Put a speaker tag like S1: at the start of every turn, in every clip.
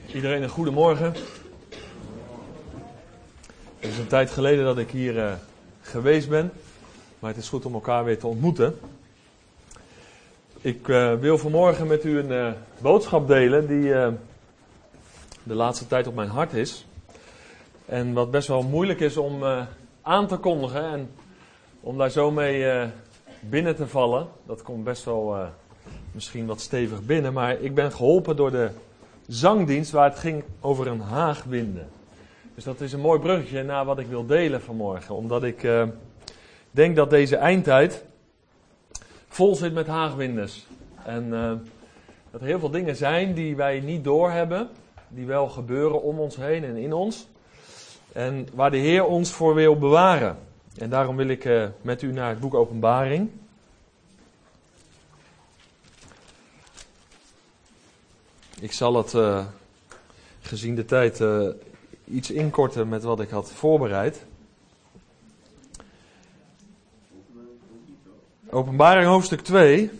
S1: Iedereen een goede morgen. Het is een tijd geleden dat ik hier geweest ben, maar het is goed om elkaar weer te ontmoeten. Ik wil vanmorgen met u een boodschap delen die de laatste tijd op mijn hart is. En wat best wel moeilijk is om aan te kondigen en om daar zo mee binnen te vallen. Dat komt best wel misschien wat stevig binnen, maar ik ben geholpen door de zangdienst waar het ging over een haagwinde. Dus dat is een mooi bruggetje naar wat ik wil delen vanmorgen. Omdat ik denk dat deze eindtijd vol zit met haagwindes. En dat er heel veel dingen zijn die wij niet doorhebben. Die wel gebeuren om ons heen en in ons. En waar de Heer ons voor wil bewaren. En daarom wil ik met u naar het boek Openbaring. Ik zal het, gezien de tijd, iets inkorten met wat ik had voorbereid. Openbaring hoofdstuk 2.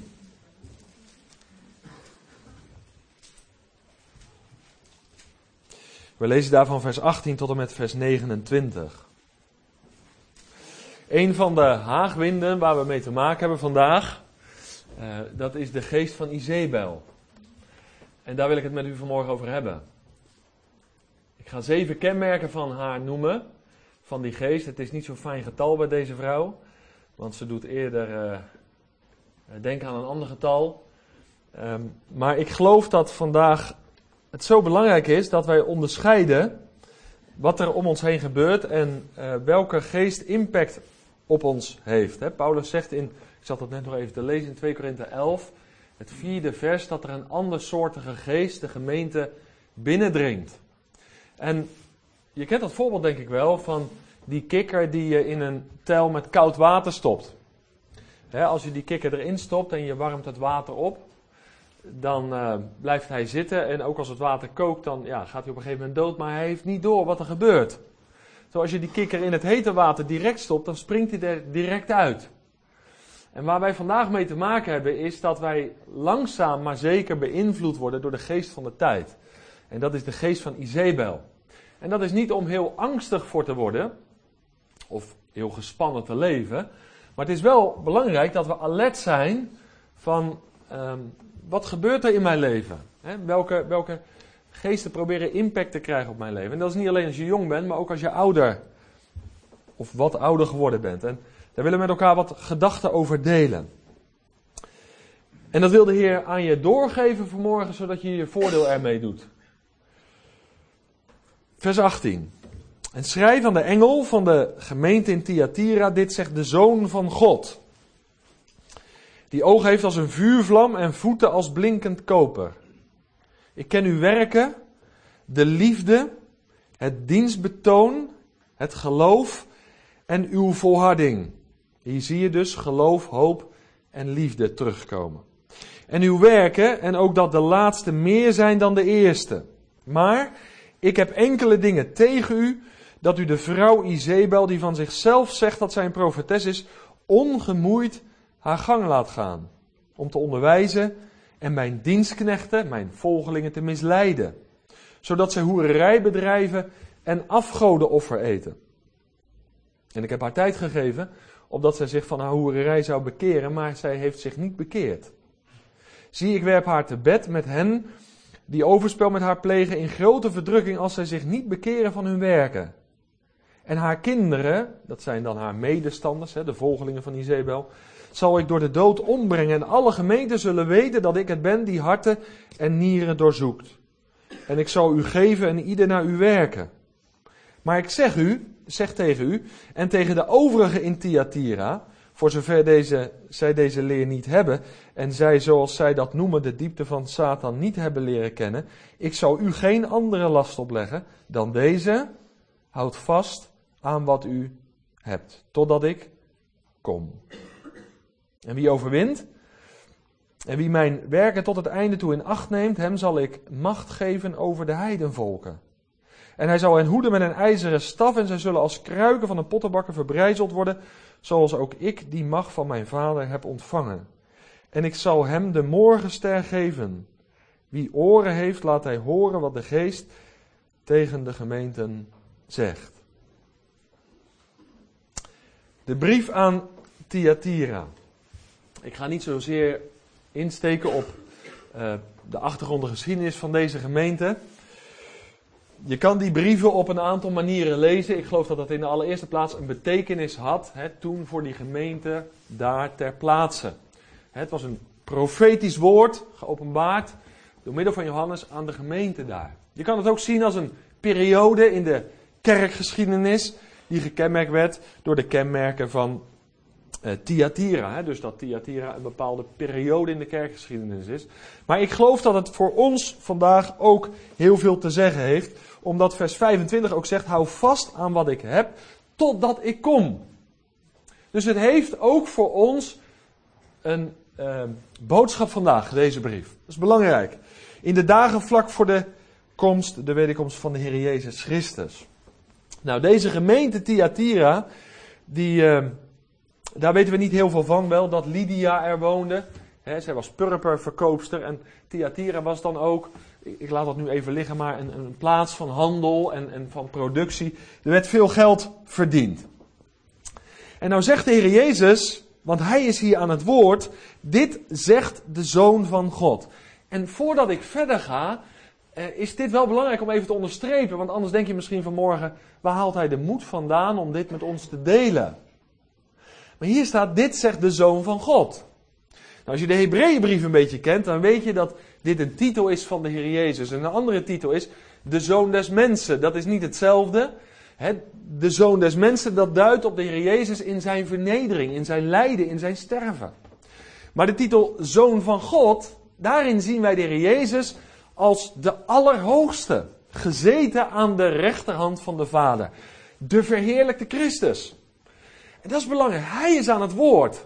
S1: We lezen daarvan vers 18 tot en met vers 29. Een van de haagwinden waar we mee te maken hebben vandaag, dat is de geest van Izebel. En daar wil ik het met u vanmorgen over hebben. Ik ga 7 kenmerken van haar noemen, van die geest. Het is niet zo'n fijn getal bij deze vrouw, want ze doet eerder denken aan een ander getal. Maar ik geloof dat vandaag het zo belangrijk is dat wij onderscheiden wat er om ons heen gebeurt en welke geest impact op ons heeft. Paulus zegt ik zat dat net nog even te lezen in 2 Korinthe 11... Het 4e vers, dat er een andersoortige geest de gemeente binnendringt. En je kent dat voorbeeld denk ik wel van die kikker die je in een tel met koud water stopt. Als je die kikker erin stopt en je warmt het water op, dan blijft hij zitten. En ook als het water kookt, dan gaat hij op een gegeven moment dood, maar hij heeft niet door wat er gebeurt. Zoals je die kikker in het hete water direct stopt, dan springt hij er direct uit. En waar wij vandaag mee te maken hebben is dat wij langzaam maar zeker beïnvloed worden door de geest van de tijd. En dat is de geest van Izebel. En dat is niet om heel angstig voor te worden of heel gespannen te leven. Maar het is wel belangrijk dat we alert zijn van wat gebeurt er in mijn leven? Welke geesten proberen impact te krijgen op mijn leven? En dat is niet alleen als je jong bent, maar ook als je ouder of wat ouder geworden bent. En daar willen we met elkaar wat gedachten over delen. En dat wil de Heer aan je doorgeven vanmorgen, zodat je je voordeel ermee doet. Vers 18. En schrijf aan de engel van de gemeente in Thyatira, dit zegt de Zoon van God. Die ogen heeft als een vuurvlam en voeten als blinkend koper. Ik ken uw werken, de liefde, het dienstbetoon, het geloof en uw volharding. Hier zie je dus geloof, hoop en liefde terugkomen. En uw werken, en ook dat de laatste meer zijn dan de eerste. Maar ik heb enkele dingen tegen u, dat u de vrouw Izebel, die van zichzelf zegt dat zij een profetes is, ongemoeid haar gang laat gaan. Om te onderwijzen en mijn dienstknechten, mijn volgelingen te misleiden. Zodat zij hoererij bedrijven en afgodenoffer eten. En ik heb haar tijd gegeven, opdat zij zich van haar hoererij zou bekeren, maar zij heeft zich niet bekeerd. Zie, ik werp haar te bed met hen die overspel met haar plegen in grote verdrukking als zij zich niet bekeren van hun werken. En haar kinderen, dat zijn dan haar medestanders, de volgelingen van Izebel, zal ik door de dood ombrengen en alle gemeenten zullen weten dat ik het ben die harten en nieren doorzoekt. En ik zal u geven en ieder naar uw werken. Maar ik zeg tegen u en tegen de overigen in Thyatira, voor zover zij deze leer niet hebben en zij, zoals zij dat noemen, de diepte van Satan niet hebben leren kennen, ik zal u geen andere last opleggen dan deze, houd vast aan wat u hebt, totdat ik kom. En wie overwint en wie mijn werken tot het einde toe in acht neemt, hem zal ik macht geven over de heidenvolken. En hij zal hen hoeden met een ijzeren staf en zij zullen als kruiken van een pottenbakker verbrijzeld worden, zoals ook ik die macht van mijn vader heb ontvangen. En ik zal hem de morgenster geven. Wie oren heeft, laat hij horen wat de Geest tegen de gemeenten zegt. De brief aan Thyatira. Ik ga niet zozeer insteken op de achtergrond, de geschiedenis van deze gemeente. Je kan die brieven op een aantal manieren lezen. Ik geloof dat dat in de allereerste plaats een betekenis had, toen voor die gemeente daar ter plaatse. Het was een profetisch woord, geopenbaard door middel van Johannes aan de gemeente daar. Je kan het ook zien als een periode in de kerkgeschiedenis die gekenmerkt werd door de kenmerken van Thyatira. Dus dat Thyatira een bepaalde periode in de kerkgeschiedenis is. Maar ik geloof dat het voor ons vandaag ook heel veel te zeggen heeft. Omdat vers 25 ook zegt, hou vast aan wat ik heb, totdat ik kom. Dus het heeft ook voor ons een boodschap vandaag, deze brief. Dat is belangrijk. In de dagen vlak voor de wederkomst van de Heer Jezus Christus. Nou, deze gemeente Thyatira, daar weten we niet heel veel van. Wel dat Lydia er woonde. Zij was purperverkoopster en Thyatira was dan ook, ik laat dat nu even liggen, maar een plaats van handel en van productie. Er werd veel geld verdiend. En nou zegt de Heer Jezus, want Hij is hier aan het woord, dit zegt de Zoon van God. En voordat ik verder ga, is dit wel belangrijk om even te onderstrepen. Want anders denk je misschien vanmorgen, waar haalt Hij de moed vandaan om dit met ons te delen? Maar hier staat, dit zegt de Zoon van God. Nou, als je de Hebreeënbrief een beetje kent, dan weet je dat dit een titel is van de Heer Jezus. En een andere titel is de Zoon des Mensen. Dat is niet hetzelfde. De Zoon des Mensen, dat duidt op de Heer Jezus in zijn vernedering, in zijn lijden, in zijn sterven. Maar de titel Zoon van God, daarin zien wij de Heer Jezus als de Allerhoogste. Gezeten aan de rechterhand van de Vader. De verheerlijkte Christus. En dat is belangrijk. Hij is aan het woord.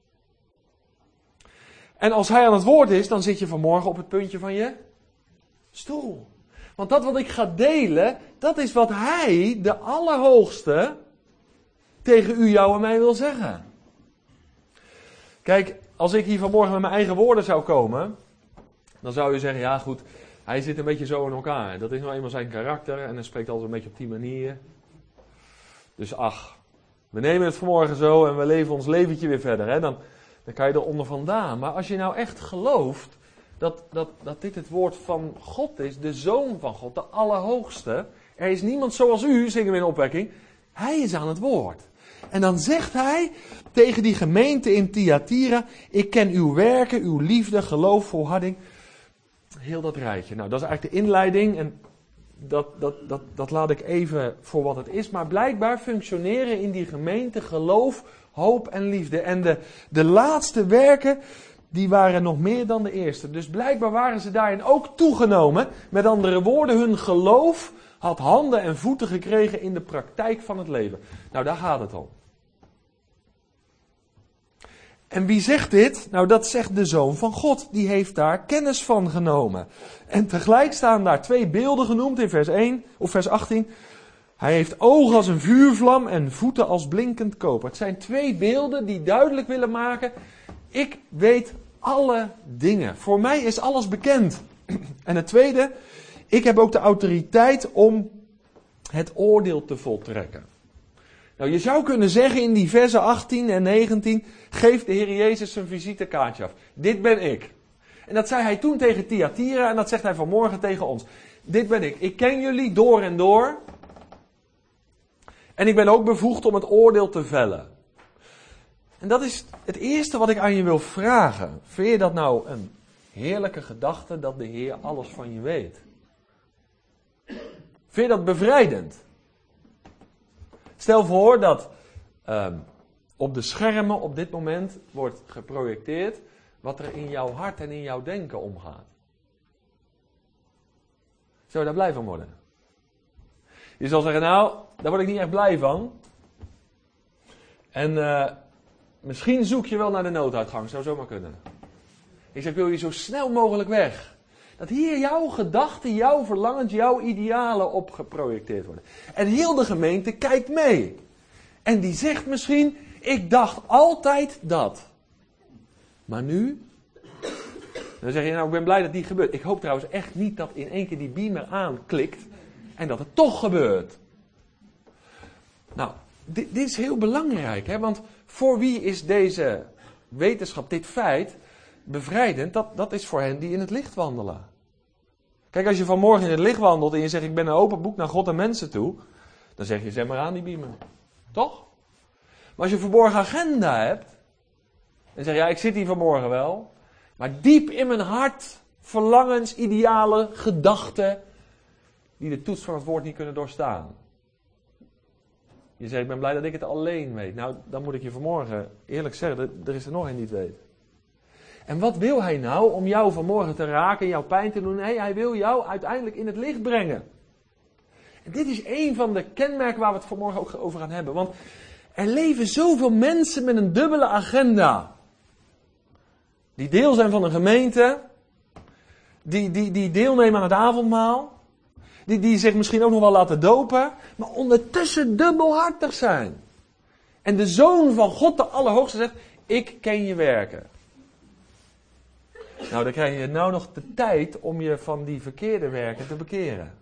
S1: En als Hij aan het woord is, dan zit je vanmorgen op het puntje van je stoel. Want dat wat ik ga delen, dat is wat Hij, de Allerhoogste, tegen u, jou en mij wil zeggen. Kijk, als ik hier vanmorgen met mijn eigen woorden zou komen, dan zou je zeggen, ja goed, Hij zit een beetje zo in elkaar. Dat is nou eenmaal zijn karakter en hij spreekt altijd een beetje op die manier. Dus ach, we nemen het vanmorgen zo en we leven ons leventje weer verder. Dan kan je er onder vandaan. Maar als je nou echt gelooft dat dit het woord van God is, de Zoon van God, de Allerhoogste. Er is niemand zoals u, zingen we in opwekking. Hij is aan het woord. En dan zegt hij tegen die gemeente in Thyatira, ik ken uw werken, uw liefde, geloof, volharding. Heel dat rijtje. Nou, dat is eigenlijk de inleiding en dat laat ik even voor wat het is. Maar blijkbaar functioneren in die gemeente geloof, hoop en liefde. En de laatste werken, die waren nog meer dan de eerste. Dus blijkbaar waren ze daarin ook toegenomen. Met andere woorden, hun geloof had handen en voeten gekregen in de praktijk van het leven. Nou, daar gaat het om. En wie zegt dit? Nou, dat zegt de Zoon van God. Die heeft daar kennis van genomen. En tegelijk staan daar twee beelden genoemd in vers 1 of vers 18. Hij heeft ogen als een vuurvlam en voeten als blinkend koper. Het zijn twee beelden die duidelijk willen maken, ik weet alle dingen. Voor mij is alles bekend. En het tweede, ik heb ook de autoriteit om het oordeel te voltrekken. Nou, je zou kunnen zeggen in die versen 18 en 19, geeft de Heer Jezus zijn visitekaartje af. Dit ben ik. En dat zei hij toen tegen Thyatira en dat zegt hij vanmorgen tegen ons. Dit ben ik. Ik ken jullie door en door. En ik ben ook bevoegd om het oordeel te vellen. En dat is het eerste wat ik aan je wil vragen. Vind je dat nou een heerlijke gedachte dat de Heer alles van je weet? Vind je dat bevrijdend? Stel voor dat op de schermen op dit moment wordt geprojecteerd wat er in jouw hart en in jouw denken omgaat. Zou je daar blij van worden? Je zal zeggen, nou, daar word ik niet echt blij van. En misschien zoek je wel naar de nooduitgang, zou zomaar kunnen. Ik zeg, wil je zo snel mogelijk weg? Dat hier jouw gedachten, jouw verlangens, jouw idealen op geprojecteerd worden. En heel de gemeente kijkt mee. En die zegt misschien, ik dacht altijd dat. Maar nu? Dan zeg je, nou, ik ben blij dat die gebeurt. Ik hoop trouwens echt niet dat in één keer die beamer aanklikt en dat het toch gebeurt. Nou, dit is heel belangrijk, hè? Want voor wie is deze wetenschap, dit feit, bevrijdend? Dat is voor hen die in het licht wandelen. Kijk, als je vanmorgen in het licht wandelt en je zegt, ik ben een open boek naar God en mensen toe, dan zeg je, zet maar aan die beamer. Toch? Maar als je een verborgen agenda hebt, en zeg je, ja, ik zit hier vanmorgen wel, maar diep in mijn hart, verlangens, idealen, gedachten, die de toets van het woord niet kunnen doorstaan. Je zegt, ik ben blij dat ik het alleen weet. Nou, dan moet ik je vanmorgen eerlijk zeggen, er is er nog een die het weet. En wat wil hij nou om jou vanmorgen te raken, jouw pijn te doen? Nee, hij wil jou uiteindelijk in het licht brengen. En dit is een van de kenmerken waar we het vanmorgen ook over gaan hebben. Want er leven zoveel mensen met een dubbele agenda. Die deel zijn van een gemeente. Die deelnemen aan het avondmaal. Die zich misschien ook nog wel laten dopen. Maar ondertussen dubbelhartig zijn. En de Zoon van God de Allerhoogste zegt, ik ken je werken. Nou, dan krijg je nou nog de tijd om je van die verkeerde werken te bekeren.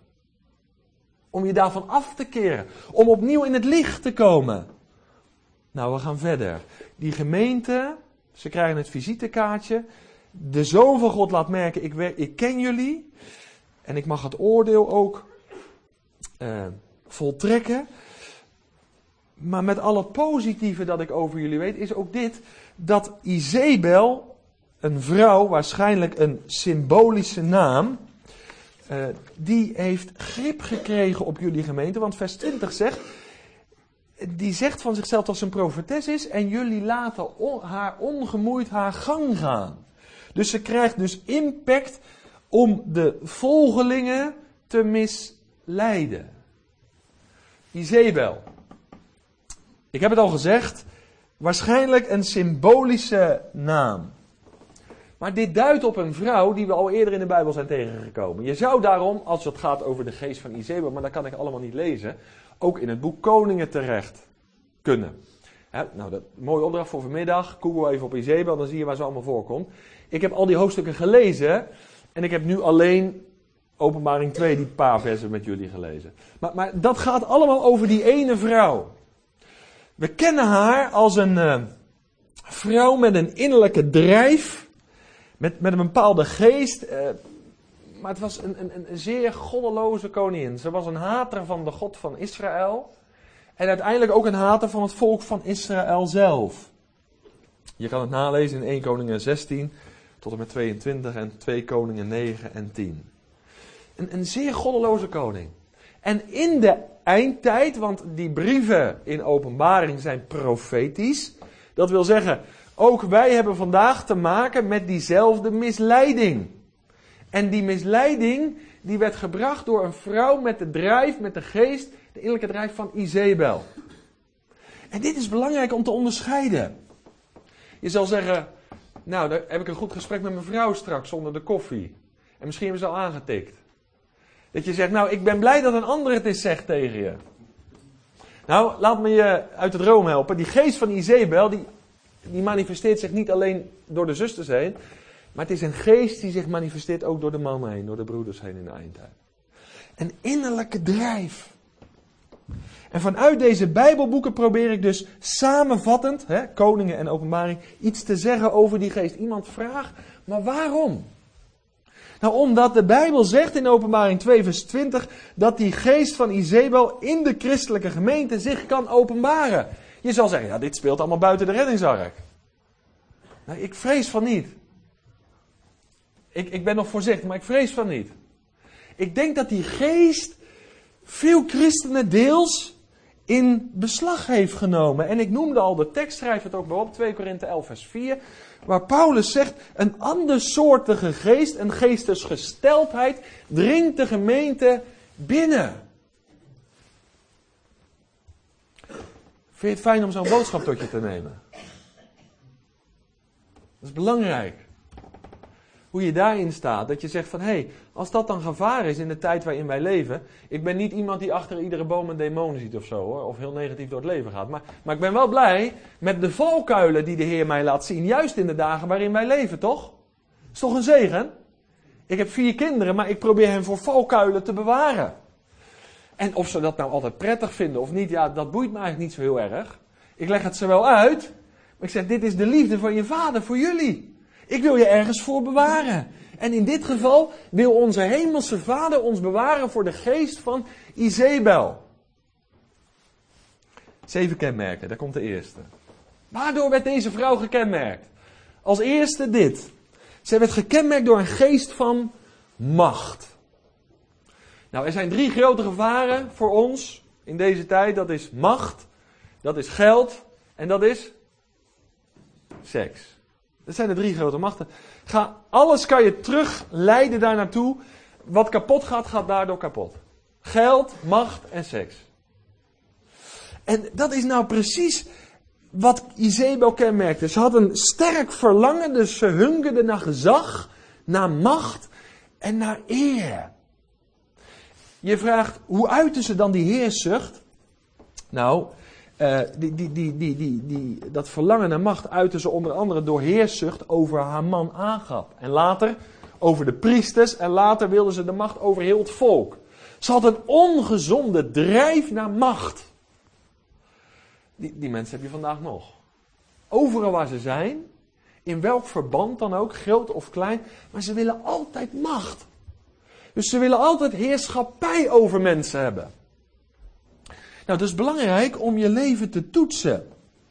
S1: Om je daarvan af te keren. Om opnieuw in het licht te komen. Nou, we gaan verder. Die gemeente, ze krijgen het visitekaartje. De Zoon van God laat merken, ik ken jullie. En ik mag het oordeel ook voltrekken. Maar met al het positieve dat ik over jullie weet, is ook dit. Dat Izebel, een vrouw, waarschijnlijk een symbolische naam, die heeft grip gekregen op jullie gemeente. Want vers 20 zegt, die zegt van zichzelf dat ze een profetes is en jullie laten haar ongemoeid haar gang gaan. Dus ze krijgt dus impact om de volgelingen te misleiden. Izebel. Ik heb het al gezegd, waarschijnlijk een symbolische naam. Maar dit duidt op een vrouw die we al eerder in de Bijbel zijn tegengekomen. Je zou daarom, als het gaat over de geest van Izebel, maar dat kan ik allemaal niet lezen, ook in het boek Koningen terecht kunnen. Nou, dat mooie opdracht voor vanmiddag. Google even op Izebel, dan zie je waar ze allemaal voorkomt. Ik heb al die hoofdstukken gelezen en ik heb nu alleen Openbaring 2, die paar versen met jullie gelezen. Maar dat gaat allemaal over die ene vrouw. We kennen haar als een vrouw met een innerlijke drijf, met een bepaalde geest. Maar het was een zeer goddeloze koningin. Ze was een hater van de God van Israël. En uiteindelijk ook een hater van het volk van Israël zelf. Je kan het nalezen in 1 Koningen 16 tot en met 22 en 2 Koningen 9 en 10. Een zeer goddeloze koning. En in de eindtijd, want die brieven in Openbaring zijn profetisch. Dat wil zeggen, ook wij hebben vandaag te maken met diezelfde misleiding. En die misleiding, die werd gebracht door een vrouw met de drijf, met de geest, de innerlijke drijf van Izebel. En dit is belangrijk om te onderscheiden. Je zal zeggen, nou, daar heb ik een goed gesprek met mijn vrouw straks onder de koffie. En misschien hebben ze al aangetikt. Dat je zegt, nou, ik ben blij dat een ander het eens zegt tegen je. Nou, laat me je uit de droom helpen. Die geest van Izebel, die manifesteert zich niet alleen door de zusters heen. Maar het is een geest die zich manifesteert ook door de mannen heen, door de broeders heen in de eindtijd. Een innerlijke drijf. En vanuit deze Bijbelboeken probeer ik dus samenvattend, Koningen en Openbaring, iets te zeggen over die geest. Iemand vraagt, maar waarom? Nou, omdat de Bijbel zegt in Openbaring 2 vers 20, dat die geest van Izebel in de christelijke gemeente zich kan openbaren. Je zal zeggen, ja, dit speelt allemaal buiten de reddingsark. Nou, ik vrees van niet. Ik ben nog voorzichtig, maar ik vrees van niet. Ik denk dat die geest veel christenen deels in beslag heeft genomen. En ik noemde al, de tekst schrijft het ook maar op, 2 Korinthe 11 vers 4. Waar Paulus zegt, een andersoortige geest, een geestesgesteldheid, dringt de gemeente binnen. Vind je het fijn om zo'n boodschap tot je te nemen? Dat is belangrijk. Hoe je daarin staat, dat je zegt van, hé, als dat dan gevaar is in de tijd waarin wij leven. Ik ben niet iemand die achter iedere boom een demon ziet of zo, hoor, of heel negatief door het leven gaat. Maar ik ben wel blij met de valkuilen die de Heer mij laat zien, juist in de dagen waarin wij leven, toch? Is toch een zegen? Ik heb 4 kinderen, maar ik probeer hen voor valkuilen te bewaren. En of ze dat nou altijd prettig vinden of niet, ja, dat boeit me eigenlijk niet zo heel erg. Ik leg het ze wel uit, maar ik zeg, dit is de liefde van je vader voor jullie. Ik wil je ergens voor bewaren. En in dit geval wil onze hemelse vader ons bewaren voor de geest van Izebel. 7 kenmerken, daar komt de eerste. Waardoor werd deze vrouw gekenmerkt? Als eerste dit. Zij werd gekenmerkt door een geest van macht. Nou, er zijn 3 grote gevaren voor ons in deze tijd. Dat is macht, dat is geld en dat is seks. Dat zijn de 3 grote machten. Alles kan je terugleiden daar naartoe. Wat kapot gaat, gaat daardoor kapot. Geld, macht en seks. En dat is nou precies wat Izebel kenmerkte. Ze had een sterk verlangen, dus ze hungerde naar gezag, naar macht en naar eer. Je vraagt, hoe uiten ze dan die heerszucht? Nou, dat verlangen naar macht uiten ze onder andere door heerszucht over haar man Agab. En later over de priesters en later wilden ze de macht over heel het volk. Ze had een ongezonde drijf naar macht. Die mensen heb je vandaag nog. Overal waar ze zijn, in welk verband dan ook, groot of klein, maar ze willen altijd macht. Dus ze willen altijd heerschappij over mensen hebben. Nou, het is belangrijk om je leven te toetsen.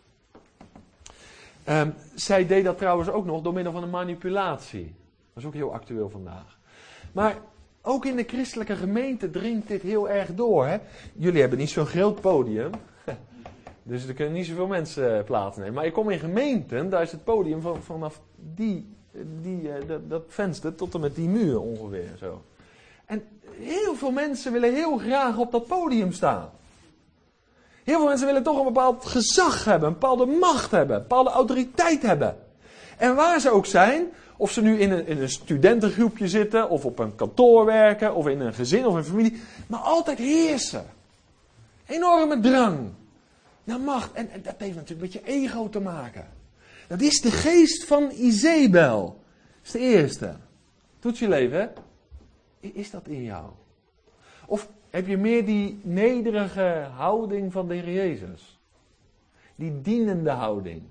S1: Zij deed dat trouwens ook nog door middel van een manipulatie. Dat is ook heel actueel vandaag. Maar ook in de christelijke gemeente dringt dit heel erg door. Hè? Jullie hebben niet zo'n groot podium. Dus er kunnen niet zoveel mensen plaatsnemen. Maar ik kom in gemeenten, daar is het podium vanaf dat venster tot en met die muur ongeveer zo. En heel veel mensen willen heel graag op dat podium staan. Heel veel mensen willen toch een bepaald gezag hebben, een bepaalde macht hebben, een bepaalde autoriteit hebben. En waar ze ook zijn, of ze nu in een studentengroepje zitten, of op een kantoor werken, of in een gezin of een familie, maar altijd heersen. Enorme drang naar macht. En dat heeft natuurlijk met je ego te maken. Dat is de geest van Izebel. Dat is de eerste. Toets je leven, hè? Is dat in jou? Of heb je meer die nederige houding van de Heer Jezus? Die dienende houding.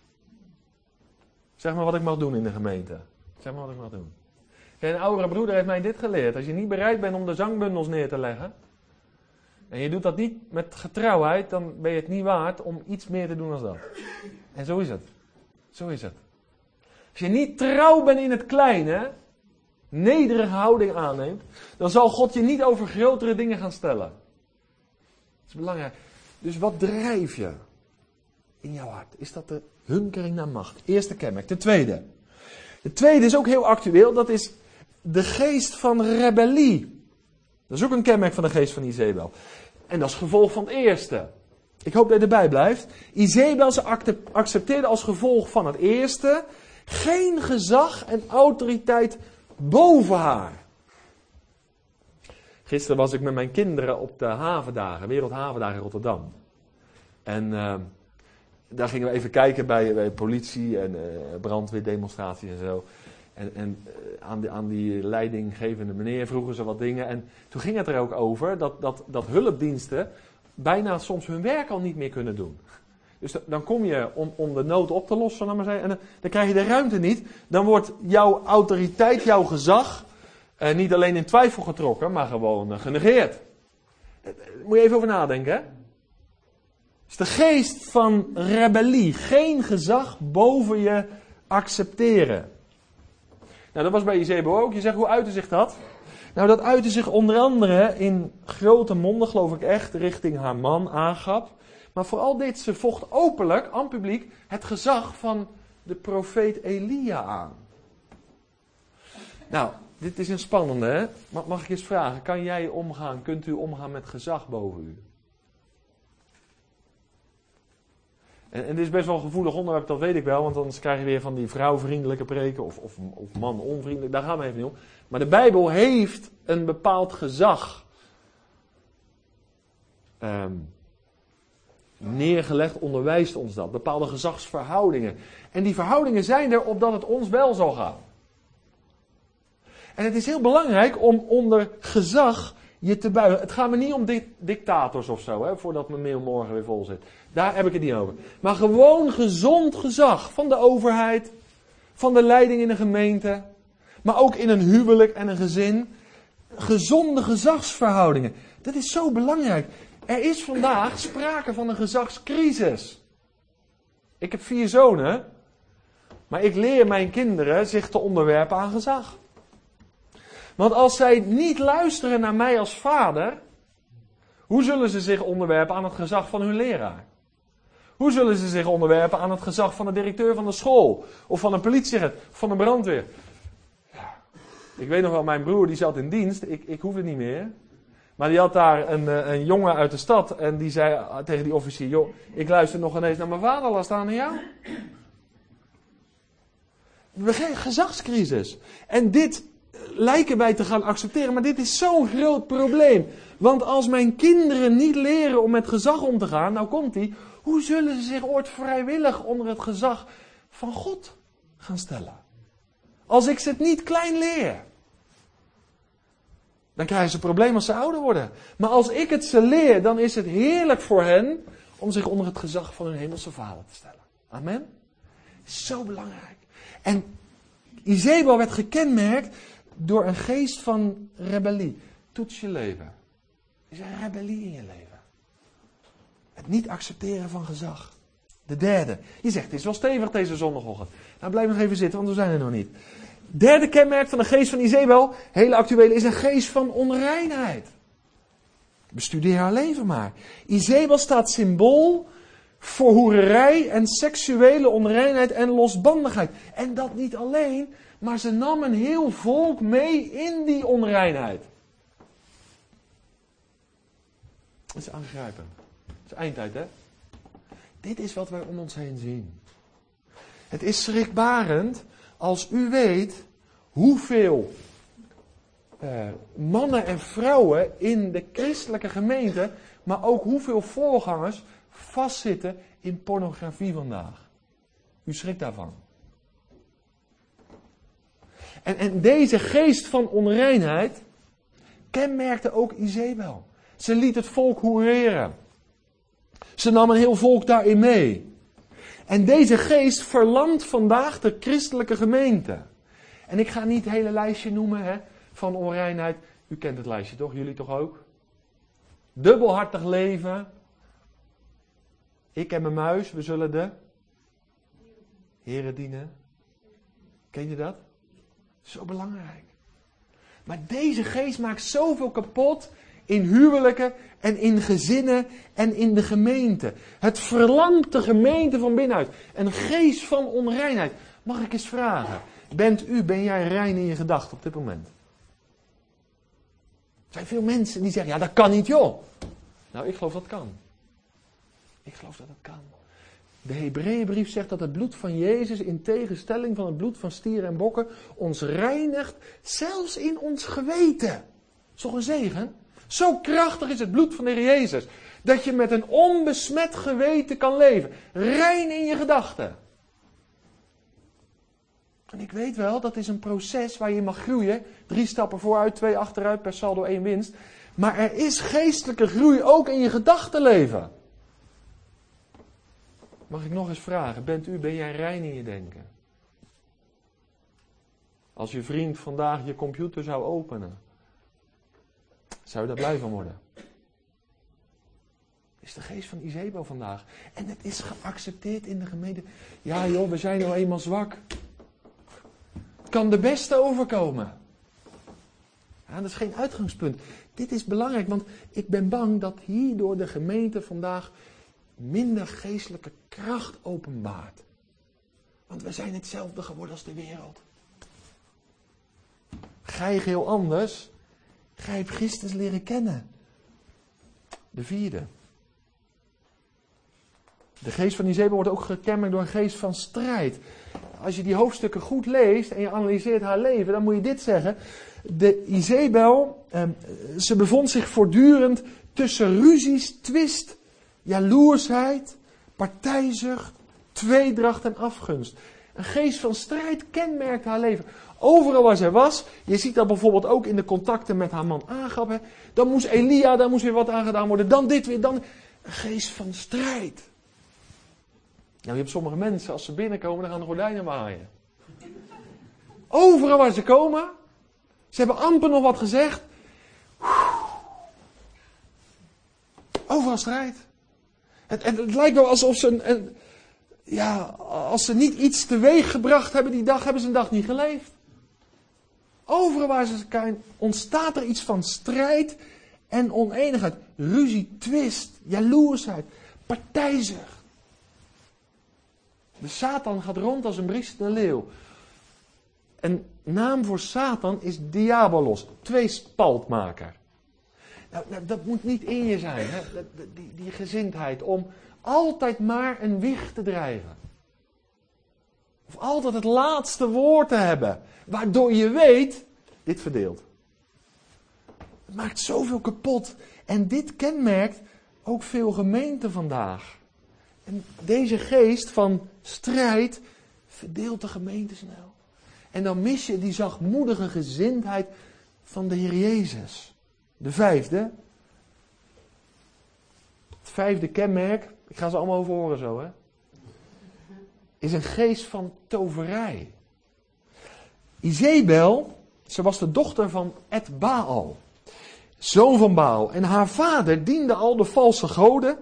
S1: Zeg maar wat ik mag doen in de gemeente. Zeg maar wat ik mag doen. Een oudere broeder heeft mij dit geleerd. Als je niet bereid bent om de zangbundels neer te leggen. En je doet dat niet met getrouwheid. Dan ben je het niet waard om iets meer te doen dan dat. En zo is het. Zo is het. Als je niet trouw bent in het kleine. Nederige houding aanneemt. Dan zal God je niet over grotere dingen gaan stellen. Dat is belangrijk. Dus wat drijf je in jouw hart? Is dat de hunkering naar macht? Eerste kenmerk. De tweede. De tweede is ook heel actueel. Dat is de geest van rebellie. Dat is ook een kenmerk van de geest van Izebel. En dat is gevolg van het eerste. Ik hoop dat je erbij blijft. Izebel, ze accepteerde als gevolg van het eerste geen gezag en autoriteit boven haar. Gisteren was ik met mijn kinderen op de havendagen, Wereldhavendagen in Rotterdam. En daar gingen we even kijken bij politie en brandweerdemonstraties en zo. En aan die leidinggevende meneer vroegen ze wat dingen. En toen ging het er ook over dat hulpdiensten bijna soms hun werk al niet meer kunnen doen. Dus dan kom je om de nood op te lossen, laat maar zeggen, en dan krijg je de ruimte niet. Dan wordt jouw autoriteit, jouw gezag, niet alleen in twijfel getrokken, maar gewoon genegeerd. Daar moet je even over nadenken, hè? Het is de geest van rebellie. Geen gezag boven je accepteren. Nou, dat was bij Izebel ook. Je zegt, hoe uitte zich dat? Nou, dat uitte zich onder andere in grote monden, geloof ik echt, richting haar man Agab. Maar vooral deed ze vocht openlijk, aan publiek, het gezag van de profeet Elia aan. Nou, dit is een spannende, hè? Mag ik eens vragen, kunt u omgaan met gezag boven u? En dit is best wel een gevoelig onderwerp, dat weet ik wel, want anders krijg je weer van die vrouwvriendelijke preken of man onvriendelijk, daar gaan we even niet om. Maar de Bijbel heeft een bepaald gezag neergelegd, onderwijst ons dat. Bepaalde gezagsverhoudingen. En die verhoudingen zijn er opdat het ons wel zal gaan. En het is heel belangrijk om onder gezag je te buigen. Het gaat me niet om dictators of zo, hè, voordat mijn mail morgen weer vol zit. Daar heb ik het niet over. Maar gewoon gezond gezag van de overheid, van de leiding in een gemeente, maar ook in een huwelijk en een gezin. Gezonde gezagsverhoudingen. Dat is zo belangrijk. Er is vandaag sprake van een gezagscrisis. Ik heb 4 zonen, maar ik leer mijn kinderen zich te onderwerpen aan gezag. Want als zij niet luisteren naar mij als vader, hoe zullen ze zich onderwerpen aan het gezag van hun leraar? Hoe zullen ze zich onderwerpen aan het gezag van de directeur van de school? Of van een politieagent, of van een brandweer? Ja. Ik weet nog wel, mijn broer die zat in dienst, ik hoef het niet meer. Maar die had daar een jongen uit de stad en die zei tegen die officier, joh, ik luister nog ineens naar mijn vader, laat staan naar jou. We hebben geen gezagscrisis. En dit lijken wij te gaan accepteren, maar dit is zo'n groot probleem. Want als mijn kinderen niet leren om met gezag om te gaan, nou komt die, hoe zullen ze zich ooit vrijwillig onder het gezag van God gaan stellen? Als ik ze het niet klein leer, dan krijgen ze problemen als ze ouder worden. Maar als ik het ze leer, dan is het heerlijk voor hen om zich onder het gezag van hun hemelse vader te stellen. Amen? Zo belangrijk. En Izebel werd gekenmerkt door een geest van rebellie. Toets je leven. Is er rebellie in je leven? Het niet accepteren van gezag. De derde. Je zegt, het is wel stevig deze zondagochtend. Nou, blijf nog even zitten, want we zijn er nog niet. Derde kenmerk van de geest van Izebel, hele actuele, is een geest van onreinheid. Bestudeer haar leven maar. Izebel staat symbool voor hoererij en seksuele onreinheid en losbandigheid. En dat niet alleen, maar ze nam een heel volk mee in die onreinheid. Dat is aangrijpend. Dat is eindtijd, hè? Dit is wat wij om ons heen zien. Het is schrikbarend als u weet hoeveel mannen en vrouwen in de christelijke gemeente, maar ook hoeveel voorgangers vastzitten in pornografie vandaag. U schrikt daarvan. En deze geest van onreinheid kenmerkte ook Izebel. Ze liet het volk hoereren. Ze nam een heel volk daarin mee. En deze geest verlamt vandaag de christelijke gemeente. En ik ga niet het hele lijstje noemen van onreinheid. U kent het lijstje toch? Jullie toch ook? Dubbelhartig leven. Ik en mijn muis, we zullen de Here dienen. Ken je dat? Zo belangrijk. Maar deze geest maakt zoveel kapot in huwelijken en in gezinnen en in de gemeente. Het verlamt de gemeente van binnenuit. Een geest van onreinheid. Mag ik eens vragen, ben jij rein in je gedachten op dit moment? Er zijn veel mensen die zeggen, ja dat kan niet joh. Nou, ik geloof dat het kan. Ik geloof dat het kan. De Hebreeënbrief zegt dat het bloed van Jezus in tegenstelling van het bloed van stieren en bokken ons reinigt, zelfs in ons geweten. Dat is toch een zegen? Zo krachtig is het bloed van de Heer Jezus, dat je met een onbesmet geweten kan leven. Rein in je gedachten. En ik weet wel, dat is een proces waar je mag groeien. 3 stappen vooruit, 2 achteruit, per saldo 1 winst. Maar er is geestelijke groei ook in je gedachtenleven. Mag ik nog eens vragen, ben jij rein in je denken? Als je vriend vandaag je computer zou openen, zou je daar blij van worden? Is de geest van Izebel vandaag. En het is geaccepteerd in de gemeente. Ja joh, we zijn nou eenmaal zwak. Het kan de beste overkomen. Ja, dat is geen uitgangspunt. Dit is belangrijk, want ik ben bang dat hierdoor de gemeente vandaag minder geestelijke kracht openbaart. Want we zijn hetzelfde geworden als de wereld. Gij heel anders. Gij hebt Christus leren kennen. De 4e. De geest van Izebel wordt ook gekenmerkt door een geest van strijd. Als je die hoofdstukken goed leest en je analyseert haar leven, dan moet je dit zeggen. De Izebel, ze bevond zich voortdurend tussen ruzies, twist, jaloersheid, partijzucht, tweedracht en afgunst. Een geest van strijd kenmerkt haar leven. Overal waar zij was, je ziet dat bijvoorbeeld ook in de contacten met haar man Agab. Hè. Dan moest Elia, daar moest weer wat aan gedaan worden. Dan dit weer, dan... Een geest van strijd. Nou, je hebt sommige mensen, als ze binnenkomen, dan gaan de gordijnen waaien. Overal waar ze komen, ze hebben amper nog wat gezegd. Overal strijd. Het lijkt wel alsof ze als ze niet iets teweeg gebracht hebben die dag, hebben ze een dag niet geleefd. Overal waar ze kijken, ontstaat er iets van strijd en oneenigheid. Ruzie, twist, jaloersheid, partijzucht. De Satan gaat rond als een briesende leeuw. Een naam voor Satan is diabolos, tweespaltmaker. Nou, dat moet niet in je zijn, hè? Die gezindheid om altijd maar een wicht te drijven. Of altijd het laatste woord te hebben, waardoor je weet, dit verdeelt. Het maakt zoveel kapot. En dit kenmerkt ook veel gemeenten vandaag. En deze geest van strijd verdeelt de gemeente snel. En dan mis je die zachtmoedige gezindheid van de Heer Jezus. De vijfde. Het vijfde kenmerk, ik ga ze allemaal overhoren zo, hè. Is een geest van toverij. Izebel, ze was de dochter van Ed Baal. Zoon van Baal. En haar vader diende al de valse goden.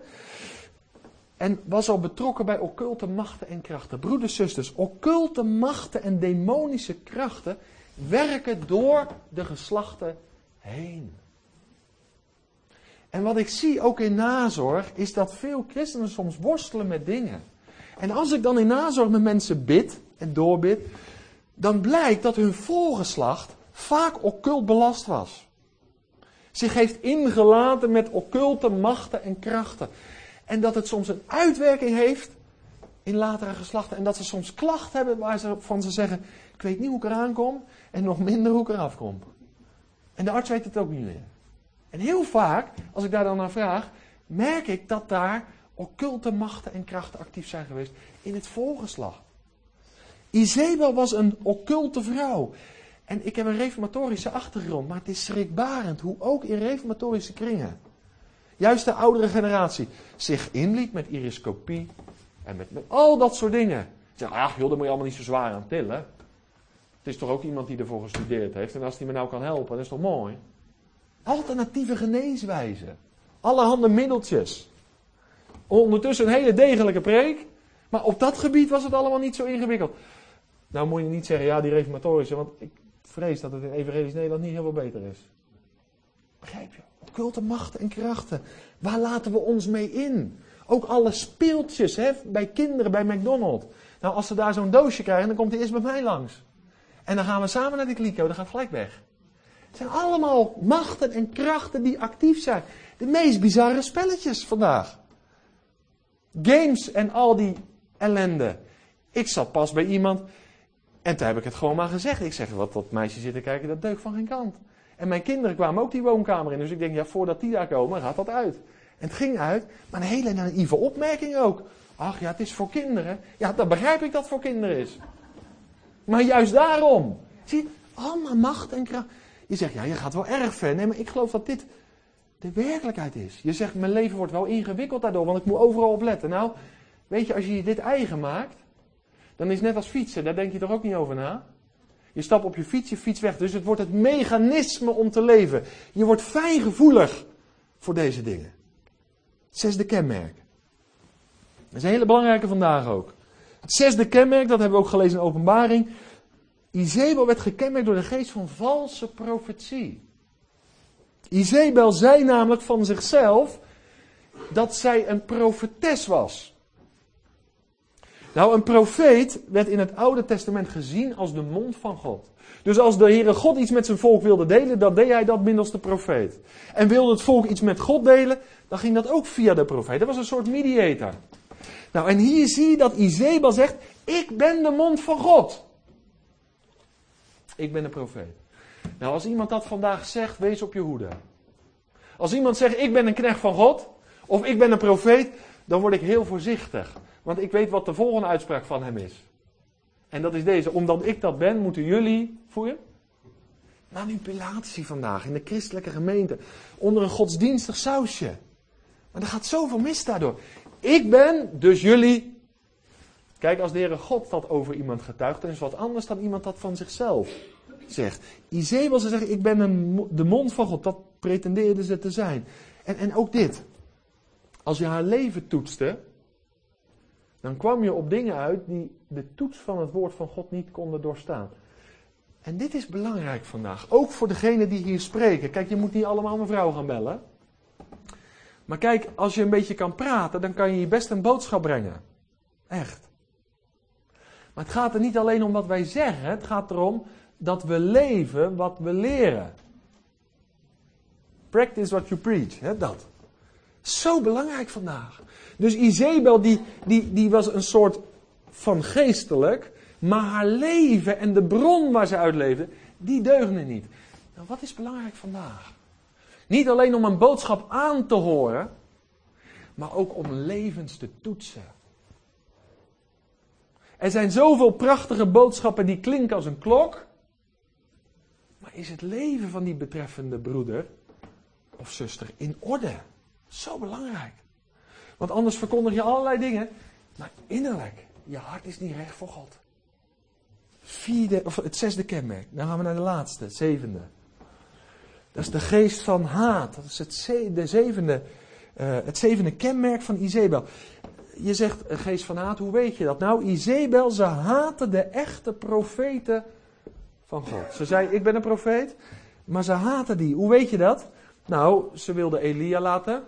S1: En was al betrokken bij occulte machten en krachten. Broeders, zusters, occulte machten en demonische krachten werken door de geslachten heen. En wat ik zie ook in nazorg, is dat veel christenen soms worstelen met dingen. En als ik dan in nazorg met mensen bid en doorbid, dan blijkt dat hun voorgeslacht vaak occult belast was. Zich heeft ingelaten met occulte machten en krachten. En dat het soms een uitwerking heeft in latere geslachten. En dat ze soms klachten hebben waarvan ze zeggen, ik weet niet hoe ik eraan kom en nog minder hoe ik eraf kom. En de arts weet het ook niet meer. En heel vaak, als ik daar dan naar vraag, merk ik dat daar occulte machten en krachten actief zijn geweest in het voorgeslacht. Izebel was een occulte vrouw. En ik heb een reformatorische achtergrond, maar het is schrikbarend hoe ook in reformatorische kringen, juist de oudere generatie, zich inliet met iriscopie en met al dat soort dingen. Ze zeggen, ach joh, daar moet je allemaal niet zo zwaar aan tillen. Het is toch ook iemand die ervoor gestudeerd heeft en als die me nou kan helpen, dat is toch mooi. Alternatieve geneeswijzen. Allerhande middeltjes. Ondertussen een hele degelijke preek. Maar op dat gebied was het allemaal niet zo ingewikkeld. Nou moet je niet zeggen, ja die reformatorische, want ik vrees dat het in evangelisch Nederland niet heel veel beter is. Begrijp je? Occulte machten en krachten. Waar laten we ons mee in? Ook alle speeltjes bij kinderen bij McDonald's. Nou als ze daar zo'n doosje krijgen, dan komt hij eerst bij mij langs. En dan gaan we samen naar de kliko, dan gaat gelijk weg. Het zijn allemaal machten en krachten die actief zijn. De meest bizarre spelletjes vandaag. Games en al die ellende. Ik zat pas bij iemand en toen heb ik het gewoon maar gezegd. Ik zeg, wat dat meisje zit te kijken, dat deugt van geen kant. En mijn kinderen kwamen ook die woonkamer in. Dus ik denk, ja, voordat die daar komen, gaat dat uit. En het ging uit, maar een hele naïeve opmerking ook. Ach ja, het is voor kinderen. Ja, dan begrijp ik dat het voor kinderen is. Maar juist daarom. Zie je, allemaal macht en kracht. Je zegt, ja, je gaat wel erg ver. Nee, maar ik geloof dat dit de werkelijkheid is. Je zegt, mijn leven wordt wel ingewikkeld daardoor, want ik moet overal op letten. Nou, weet je, als je dit eigen maakt, dan is het net als fietsen. Daar denk je toch ook niet over na? Je stapt op je fiets weg. Dus het wordt het mechanisme om te leven. Je wordt fijngevoelig voor deze dingen. Zesde kenmerk. Dat is een hele belangrijke vandaag ook. Het zesde kenmerk, dat hebben we ook gelezen in Openbaring. Izebel werd gekenmerkt door de geest van valse profetie. Izebel zei namelijk van zichzelf dat zij een profetes was. Nou, een profeet werd in het Oude Testament gezien als de mond van God. Dus als de Heere God iets met zijn volk wilde delen, dan deed hij dat middels de profeet. En wilde het volk iets met God delen, dan ging dat ook via de profeet. Dat was een soort mediator. Nou, en hier zie je dat Izebel zegt, ik ben de mond van God. Ik ben een profeet. Nou, als iemand dat vandaag zegt, wees op je hoede. Als iemand zegt, ik ben een knecht van God, of ik ben een profeet, dan word ik heel voorzichtig. Want ik weet wat de volgende uitspraak van hem is. En dat is deze. Omdat ik dat ben, moeten jullie, voel je? Manipulatie vandaag in de christelijke gemeente. Onder een godsdienstig sausje. Maar er gaat zoveel mis daardoor. Ik ben, dus jullie. Kijk, als de Heere God dat over iemand getuigt, dan is het wat anders dan iemand dat van zichzelf zegt. Izebel, ze zeggen, ik ben de mond van God. Dat pretendeerde ze te zijn. En ook dit. Als je haar leven toetste, dan kwam je op dingen uit die de toets van het woord van God niet konden doorstaan. En dit is belangrijk vandaag. Ook voor degenen die hier spreken. Kijk, je moet niet allemaal mevrouw gaan bellen. Maar kijk, als je een beetje kan praten, dan kan je je best een boodschap brengen. Echt. Maar het gaat er niet alleen om wat wij zeggen. Het gaat erom dat we leven wat we leren. Practice what you preach. Hè, dat. Zo belangrijk vandaag. Dus Izebel die was een soort van geestelijk. Maar haar leven en de bron waar ze uit leefde, die deugden niet. Nou, wat is belangrijk vandaag? Niet alleen om een boodschap aan te horen, maar ook om levens te toetsen. Er zijn zoveel prachtige boodschappen die klinken als een klok. Maar is het leven van die betreffende broeder of zuster in orde? Zo belangrijk. Want anders verkondig je allerlei dingen, maar innerlijk, je hart is niet recht voor God. Het zesde kenmerk. Dan gaan we naar de laatste, het zevende. Dat is de geest van haat. Dat is het zevende kenmerk van Izebel. Je zegt een geest van haat, hoe weet je dat? Nou, Izebel, ze haatte de echte profeten van God. Ze zei, ik ben een profeet, maar ze haatte die. Hoe weet je dat? Nou, ze wilde Elia laten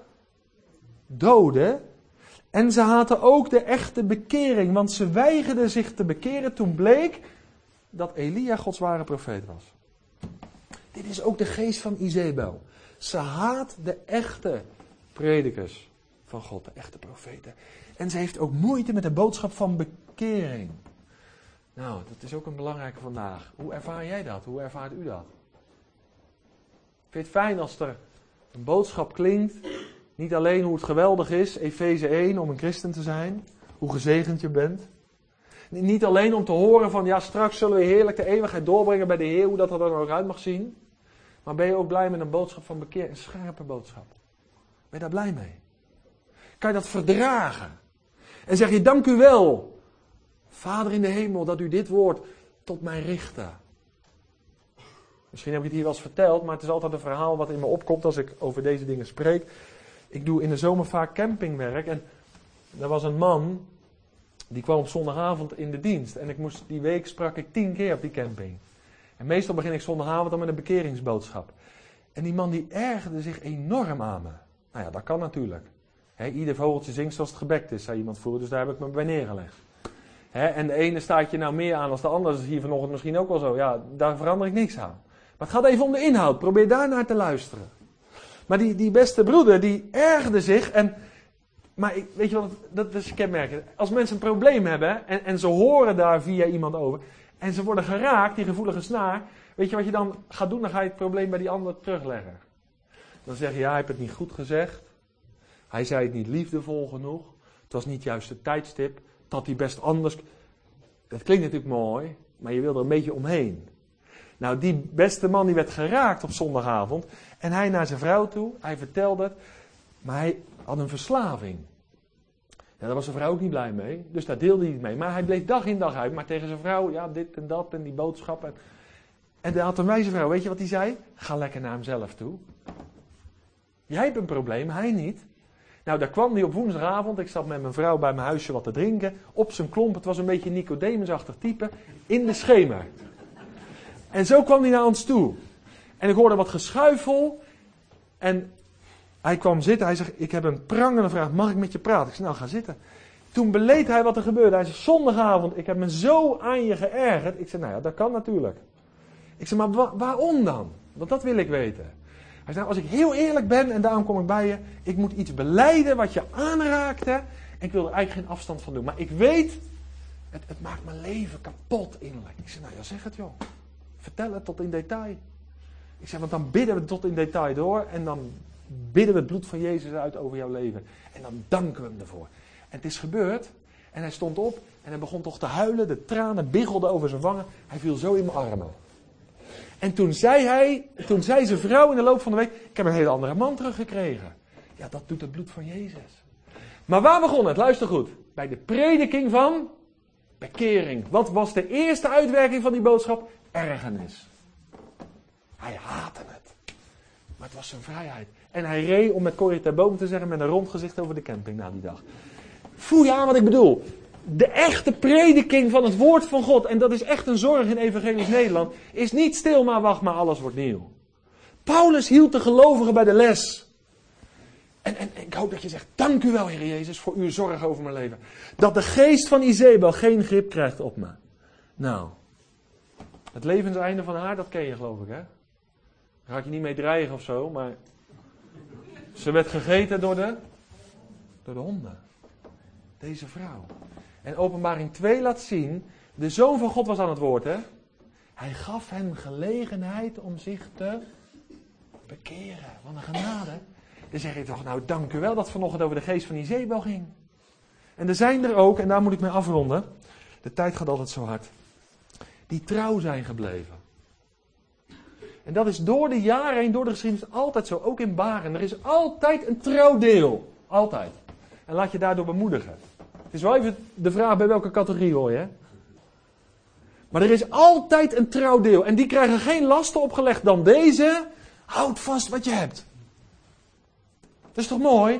S1: doden. En ze haatte ook de echte bekering, want ze weigerde zich te bekeren toen bleek dat Elia Gods ware profeet was. Dit is ook de geest van Izebel. Ze haat de echte predikers van God, de echte profeten. En ze heeft ook moeite met de boodschap van bekering. Nou, dat is ook een belangrijke vandaag. Hoe ervaar jij dat? Hoe ervaart u dat? Vind je het fijn als er een boodschap klinkt, niet alleen hoe het geweldig is, Efeze 1, om een christen te zijn, hoe gezegend je bent. Niet alleen om te horen van, ja, straks zullen we heerlijk de eeuwigheid doorbrengen bij de Heer, hoe dat er dan ook uit mag zien. Maar ben je ook blij met een boodschap van bekeer, een scherpe boodschap? Ben je daar blij mee? Kan je dat verdragen? En zeg je, dank u wel, Vader in de hemel, dat u dit woord tot mij richtte. Misschien heb ik het hier wel eens verteld, maar het is altijd een verhaal wat in me opkomt als ik over deze dingen spreek. Ik doe in de zomer vaak campingwerk en er was een man, die kwam op zondagavond in de dienst. En die week sprak ik 10 keer op die camping. En meestal begin ik zondagavond dan met een bekeringsboodschap. En die man die ergerde zich enorm aan me. Nou ja, dat kan natuurlijk. Ieder vogeltje zingt zoals het gebekt is, zei iemand vroeger, dus daar heb ik me bij neergelegd. En de ene staat je nou meer aan dan de andere, dat is hier vanochtend misschien ook wel zo. Ja, daar verander ik niks aan. Maar het gaat even om de inhoud, probeer daar naar te luisteren. Maar die beste broeder, die ergerde zich maar weet je wat, dat is kenmerkend. Als mensen een probleem hebben en ze horen daar via iemand over en ze worden geraakt, die gevoelige snaar, weet je wat je dan gaat doen? Dan ga je het probleem bij die ander terugleggen. Dan zeg je, ja, hij heeft het niet goed gezegd. Hij zei het niet liefdevol genoeg. Het was niet juist het tijdstip. Het had hij best anders. Dat klinkt natuurlijk mooi, maar je wil er een beetje omheen. Nou, die beste man die werd geraakt op zondagavond. En hij naar zijn vrouw toe. Hij vertelde het. Maar hij had een verslaving. Ja, daar was zijn vrouw ook niet blij mee. Dus daar deelde hij niet mee. Maar hij bleef dag in dag uit. Maar tegen zijn vrouw, ja, dit en dat en die boodschap. En daar had een wijze vrouw. Weet je wat hij zei? Ga lekker naar hemzelf toe. Jij hebt een probleem, hij niet. Nou, daar kwam hij op woensdagavond. Ik zat met mijn vrouw bij mijn huisje wat te drinken. Op zijn klomp, het was een beetje Nicodemusachtig type. In de schemer. En zo kwam hij naar ons toe. En ik hoorde wat geschuifel. En hij kwam zitten. Hij zegt, ik heb een prangende vraag. Mag ik met je praten? Ik zei, nou, ga zitten. Toen beleed hij wat er gebeurde. Hij zei, zondagavond, ik heb me zo aan je geërgerd. Ik zei, nou ja, dat kan natuurlijk. Ik zei, maar waarom dan? Want dat wil ik weten. Hij zei, als ik heel eerlijk ben, en daarom kom ik bij je, ik moet iets belijden wat je aanraakte, en ik wil er eigenlijk geen afstand van doen. Maar ik weet, het maakt mijn leven kapot innerlijk. Ik zei, nou ja, zeg het joh. Vertel het tot in detail. Ik zei, want dan bidden we tot in detail door, en dan bidden we het bloed van Jezus uit over jouw leven. En dan danken we hem ervoor. En het is gebeurd, en hij stond op, En hij begon toch te huilen, de tranen biggelden over zijn wangen. Hij viel zo in mijn armen. En toen zei zijn vrouw in de loop van de week, ik heb een hele andere man teruggekregen. Ja, dat doet het bloed van Jezus. Maar waar begon het? Luister goed. Bij de prediking van bekering. Wat was de eerste uitwerking van die boodschap? Ergernis. Hij haatte het. Maar het was zijn vrijheid. En hij reed, om met Corrie ter Boom te zeggen, met een rond gezicht over de camping na die dag. Voel je aan wat ik bedoel? De echte prediking van het woord van God, en dat is echt een zorg in evangelisch Nederland, is niet stil maar wacht maar alles wordt nieuw. Paulus hield de gelovigen bij de les. En ik hoop dat je zegt, dank u wel Heer Jezus voor uw zorg over mijn leven. Dat de geest van Izebel geen grip krijgt op me. Nou, het levenseinde van haar, dat ken je geloof ik hè. Daar ga ik je niet mee dreigen of zo, maar ze werd gegeten door de honden. Deze vrouw. En Openbaring 2 laat zien, de Zoon van God was aan het woord hè. Hij gaf hen gelegenheid om zich te bekeren. Wat een genade. Dan zeg je toch, nou dank u wel dat vanochtend over de geest van Izebel ging. En er zijn er ook, en daar moet ik mee afronden. De tijd gaat altijd zo hard. Die trouw zijn gebleven. En dat is door de jaren heen, door de geschiedenis, altijd zo. Ook in Baren. Er is altijd een trouwdeel. Altijd. En laat je daardoor bemoedigen. Het is wel even de vraag bij welke categorie hoor je. Hè? Maar er is altijd een trouwdeel. En die krijgen geen lasten opgelegd dan deze. Houd vast wat je hebt. Dat is toch mooi?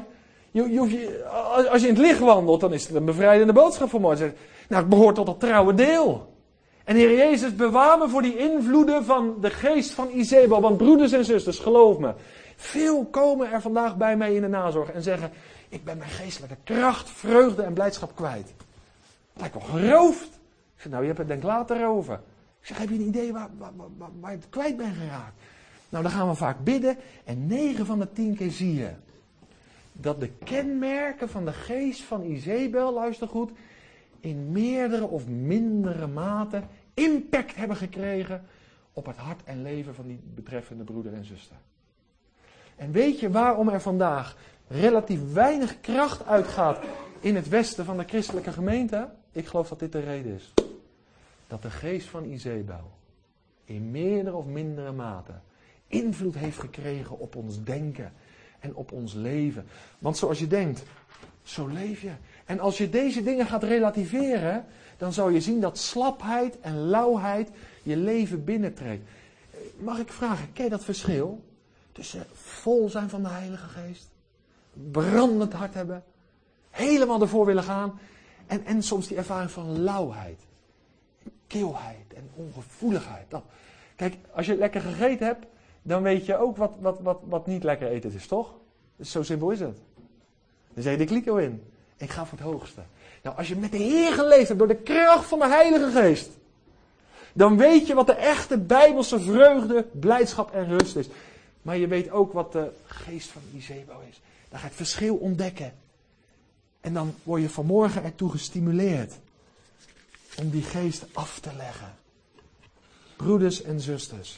S1: Als je in het licht wandelt, dan is het een bevrijdende boodschap voor mij. Nou, ik behoor tot dat trouwe deel. En Heer Jezus, bewaar me voor die invloeden van de geest van Izebel. Want broeders en zusters, geloof me. Veel komen er vandaag bij mij in de nazorg en zeggen, ik ben mijn geestelijke kracht, vreugde en blijdschap kwijt. Het lijkt wel geroofd. Ik zeg, nou, je hebt het denk ik later over. Ik zeg, heb je een idee waar je het kwijt bent geraakt? Nou, dan gaan we vaak bidden. En 9 van de 10 keer zie je dat de kenmerken van de geest van Izebel, luister goed, in meerdere of mindere mate impact hebben gekregen op het hart en leven van die betreffende broeder en zuster. En weet je waarom er vandaag relatief weinig kracht uitgaat in het westen van de christelijke gemeente? Ik geloof dat dit de reden is. Dat de geest van Izebel in meerdere of mindere mate invloed heeft gekregen op ons denken en op ons leven. Want zoals je denkt, zo leef je. En als je deze dingen gaat relativeren, dan zal je zien dat slapheid en lauwheid je leven binnentrekt. Mag ik vragen, ken je dat verschil? Tussen vol zijn van de Heilige Geest, brandend hart hebben, helemaal ervoor willen gaan, en soms die ervaring van lauwheid, kilheid en ongevoeligheid. Kijk, als je lekker gegeten hebt, dan weet je ook wat niet lekker eten is, toch? Dus zo simpel is het. Dan zeg je de kliko in. Ik ga voor het hoogste. Nou, als je met de Heer geleefd hebt door de kracht van de Heilige Geest, dan weet je wat de echte Bijbelse vreugde, blijdschap en rust is. Maar je weet ook wat de geest van Izebel is. Dan ga je het verschil ontdekken. En dan word je vanmorgen ertoe gestimuleerd om die geest af te leggen. Broeders en zusters.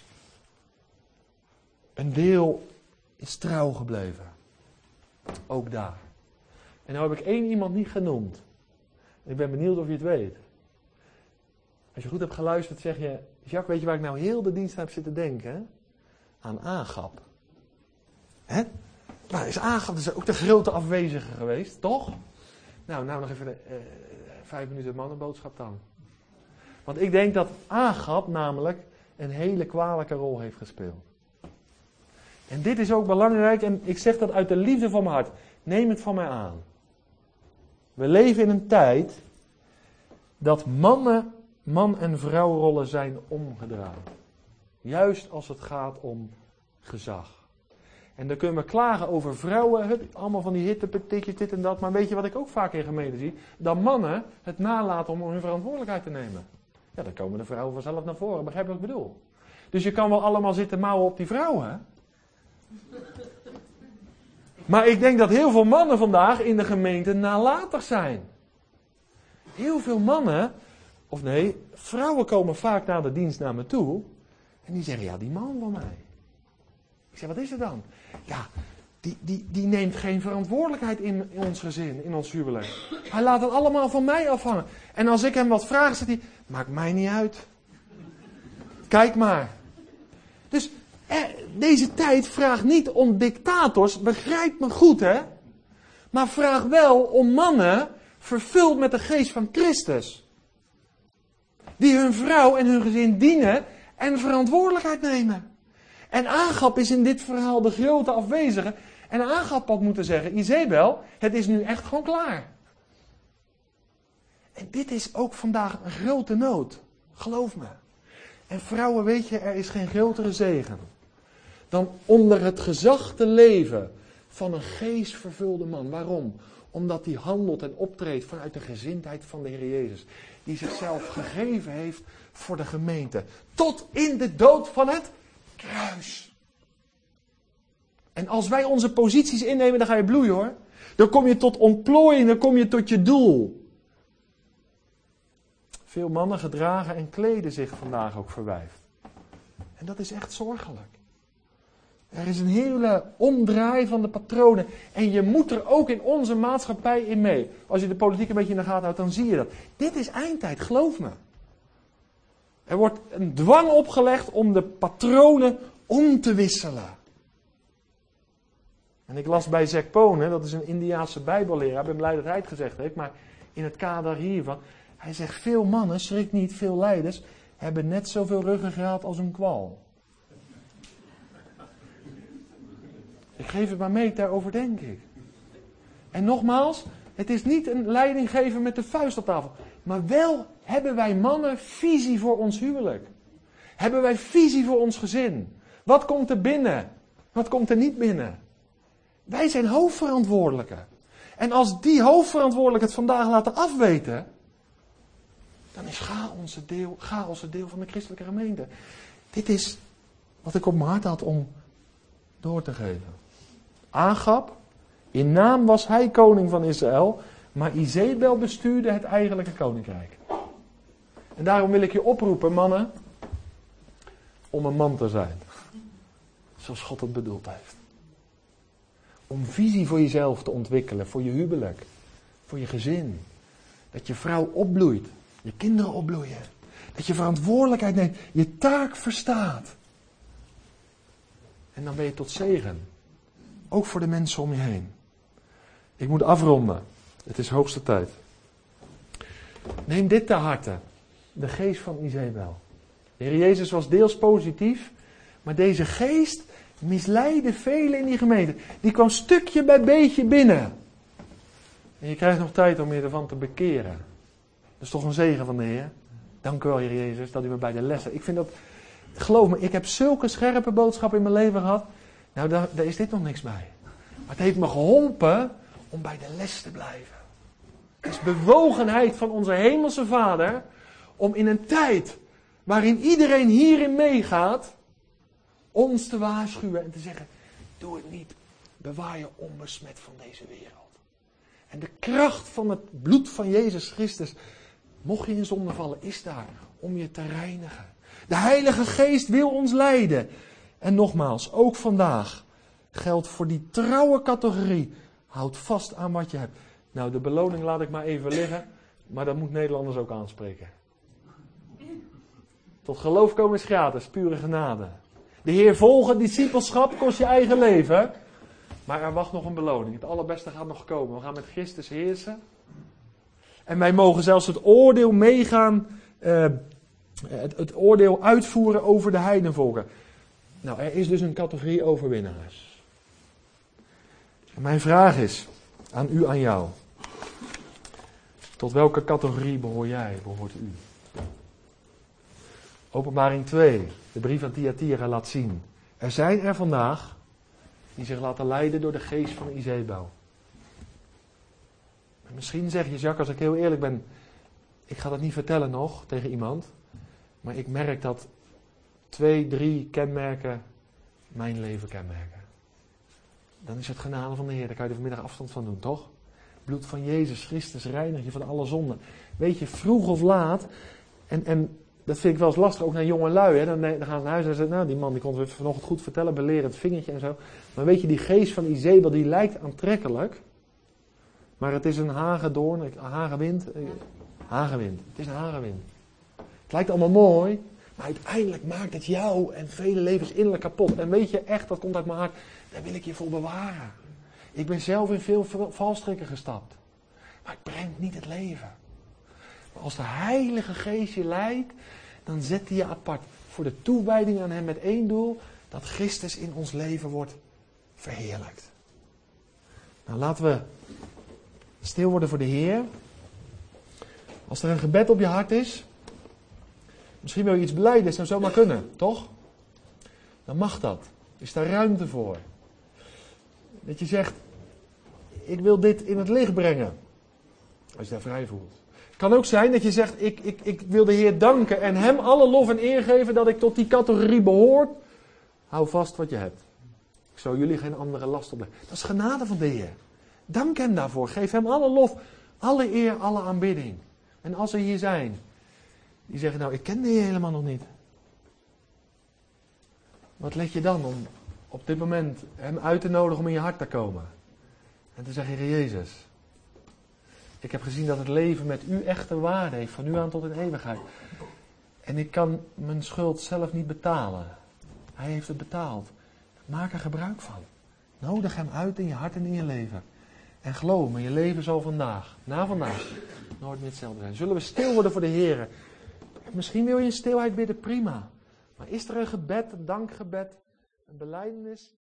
S1: Een deel is trouw gebleven. Ook daar. En nou heb ik 1 iemand niet genoemd. Ik ben benieuwd of je het weet. Als je goed hebt geluisterd zeg je, Jacques, weet je waar ik nou heel de dienst aan heb zitten denken? Hè? Aan Agab. Hè? Nou, is Agab dus ook de grote afwezige geweest, toch? Nou nog even 5 minuten mannenboodschap dan. Want ik denk dat Agab namelijk een hele kwalijke rol heeft gespeeld. En dit is ook belangrijk en ik zeg dat uit de liefde van mijn hart. Neem het van mij aan. We leven in een tijd dat man- en vrouwrollen zijn omgedraaid. Juist als het gaat om gezag. En dan kunnen we klagen over vrouwen, allemaal van die hittepetitjes, dit en dat. Maar weet je wat ik ook vaak in gemeenten zie? Dat mannen het nalaten om hun verantwoordelijkheid te nemen. Ja, dan komen de vrouwen vanzelf naar voren, begrijp je wat ik bedoel? Dus je kan wel allemaal zitten mouwen op die vrouwen. Maar ik denk dat heel veel mannen vandaag in de gemeente nalatig zijn. Heel veel mannen, of nee, vrouwen komen vaak na de dienst naar me toe. En die zeggen, ja, die man van mij. Ik zeg, wat is er dan? Ja, die neemt geen verantwoordelijkheid in ons gezin, in ons huwelijk. Hij laat het allemaal van mij afhangen. En als ik hem wat vraag, zegt hij, maakt mij niet uit. Kijk maar. Dus deze tijd vraagt niet om dictators, begrijp me goed hè. Maar vraag wel om mannen vervuld met de geest van Christus. Die hun vrouw en hun gezin dienen en verantwoordelijkheid nemen. En Agab is in dit verhaal de grote afwezige. En Agab had moeten zeggen, Izebel, het is nu echt gewoon klaar. En dit is ook vandaag een grote nood. Geloof me. En vrouwen, weet je, er is geen grotere zegen dan onder het gezag te leven van een geestvervulde man. Waarom? Omdat hij handelt en optreedt vanuit de gezindheid van de Heer Jezus. Die zichzelf gegeven heeft voor de gemeente. Tot in de dood van het kruis. En als wij onze posities innemen, dan ga je bloeien hoor. Dan kom je tot ontplooiing, dan kom je tot je doel. Veel mannen gedragen en kleden zich vandaag ook verwijfd. En dat is echt zorgelijk. Er is een hele omdraai van de patronen. En je moet er ook in onze maatschappij in mee. Als je de politiek een beetje in de gaten houdt, dan zie je dat. Dit is eindtijd, geloof me. Er wordt een dwang opgelegd om de patronen om te wisselen. En ik las bij Zack Pone, dat is een Indiaanse bijbelleraar. Ik ben blij dat hij het gezegd heeft, maar in het kader hiervan. Hij zegt, veel mannen, schrik niet, veel leiders, hebben net zoveel ruggengraat als een kwal. Ik geef het maar mee ter overdenking. En nogmaals, het is niet een leiding geven met de vuist op tafel. Maar wel hebben wij mannen visie voor ons huwelijk. Hebben wij visie voor ons gezin. Wat komt er binnen? Wat komt er niet binnen? Wij zijn hoofdverantwoordelijken. En als die hoofdverantwoordelijken het vandaag laten afweten, dan is chaos een deel van de christelijke gemeente. Dit is wat ik op mijn hart had om door te geven. Agab, in naam was hij koning van Israël, maar Izebel bestuurde het eigenlijke koninkrijk. En daarom wil ik je oproepen, mannen, om een man te zijn. Zoals God het bedoeld heeft. Om visie voor jezelf te ontwikkelen, voor je huwelijk, voor je gezin. Dat je vrouw opbloeit, je kinderen opbloeien. Dat je verantwoordelijkheid neemt, je taak verstaat. En dan ben je tot zegen. Ook voor de mensen om je heen. Ik moet afronden. Het is hoogste tijd. Neem dit ter harte. De geest van Izebel. De Heer Jezus was deels positief. Maar deze geest misleidde velen in die gemeente. Die kwam stukje bij beetje binnen. En je krijgt nog tijd om je ervan te bekeren. Dat is toch een zegen van de Heer. Dank u wel, Heer Jezus, dat u me bij de lessen. Ik vind dat, geloof me, ik heb zulke scherpe boodschappen in mijn leven gehad. Nou, daar is dit nog niks bij. Maar het heeft me geholpen om bij de les te blijven. Het is bewogenheid van onze hemelse Vader om in een tijd waarin iedereen hierin meegaat, ons te waarschuwen en te zeggen, doe het niet. Bewaar je onbesmet van deze wereld. En de kracht van het bloed van Jezus Christus, mocht je in zonde vallen, is daar om je te reinigen. De Heilige Geest wil ons leiden. En nogmaals, ook vandaag geldt voor die trouwe categorie. Houd vast aan wat je hebt. Nou, de beloning laat ik maar even liggen. Maar dat moet Nederlanders ook aanspreken. Tot geloof komen is gratis, pure genade. De Heer volgen, discipelschap kost je eigen leven. Maar er wacht nog een beloning. Het allerbeste gaat nog komen. We gaan met Christus heersen. En wij mogen zelfs het oordeel meegaan. Het oordeel uitvoeren over de heidenvolken. Nou, er is dus een categorie overwinnaars. En mijn vraag is aan u, aan jou. Tot welke categorie behoort u? Openbaring 2, de brief aan Thyatira laat zien. Er zijn er vandaag die zich laten leiden door de geest van Izebel. En misschien zeg je, Jacques, als ik heel eerlijk ben, ik ga dat niet vertellen nog tegen iemand. Maar ik merk dat 2, 3 kenmerken mijn leven kenmerken. Dan is het genade van de Heer. Daar kan je er vanmiddag afstand van doen, toch? Bloed van Jezus Christus reinigt je van alle zonden. Weet je, vroeg of laat. En Dat vind ik wel eens lastig, ook naar jonge lui. Hè. Dan gaan ze naar huis en zeggen, nou die man die kon het vanochtend goed vertellen, belerend vingertje en zo. Maar weet je, die geest van Izebel, die lijkt aantrekkelijk. Maar het is een hagedoorn, hagewind. Hagewind, het is een hagewind. Het lijkt allemaal mooi, maar uiteindelijk maakt het jou en vele levens innerlijk kapot. En weet je echt, dat komt uit mijn hart, daar wil ik je voor bewaren. Ik ben zelf in veel valstrikken gestapt. Maar het brengt niet het leven. Maar als de Heilige Geest je leidt, dan zet hij je apart. Voor de toewijding aan hem met één doel, dat Christus in ons leven wordt verheerlijkt. Nou, laten we stil worden voor de Heer. Als er een gebed op je hart is, misschien wil je iets belijden, dat zou zomaar kunnen, toch? Dan mag dat. Is daar ruimte voor. Dat je zegt, ik wil dit in het licht brengen. Als je daar vrij voelt. Het kan ook zijn dat je zegt, ik wil de Heer danken en hem alle lof en eer geven dat ik tot die categorie behoor. Hou vast wat je hebt. Ik zal jullie geen andere last opleggen. Dat is genade van de Heer. Dank hem daarvoor. Geef hem alle lof, alle eer, alle aanbidding. En als er hier zijn, die zeggen, nou ik ken de Heer helemaal nog niet. Wat let je dan om op dit moment hem uit te nodigen om in je hart te komen? En te zeggen, Heer Jezus, ik heb gezien dat het leven met u echte waarde heeft, van nu aan tot in eeuwigheid. En ik kan mijn schuld zelf niet betalen. Hij heeft het betaald. Maak er gebruik van. Nodig hem uit in je hart en in je leven. En geloof me, je leven zal vandaag, na vandaag, nooit meer hetzelfde zijn. Zullen we stil worden voor de Heer? Misschien wil je in stilheid bidden, prima. Maar is er een gebed, een dankgebed, een belijdenis?